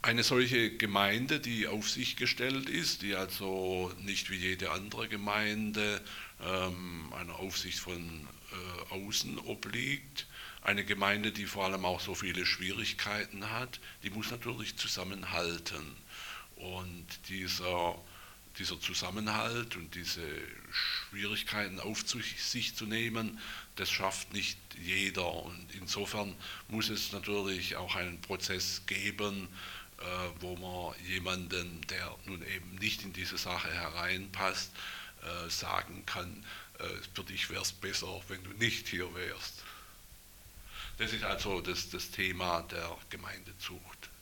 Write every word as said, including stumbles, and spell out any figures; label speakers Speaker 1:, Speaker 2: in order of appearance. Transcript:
Speaker 1: Eine solche Gemeinde, die auf sich gestellt ist, die also nicht wie jede andere Gemeinde ähm, einer Aufsicht von äh, außen obliegt, eine Gemeinde, die vor allem auch so viele Schwierigkeiten hat, die muss natürlich zusammenhalten. Und dieser, dieser Zusammenhalt und diese Schwierigkeiten auf sich zu nehmen, das schafft nicht jeder. Und insofern muss es natürlich auch einen Prozess geben, äh, wo man jemanden, der nun eben nicht in diese Sache hereinpasst, äh, sagen kann, äh, für dich wäre es besser, wenn du nicht hier wärst. Das ist also das, das Thema der Gemeindezucht.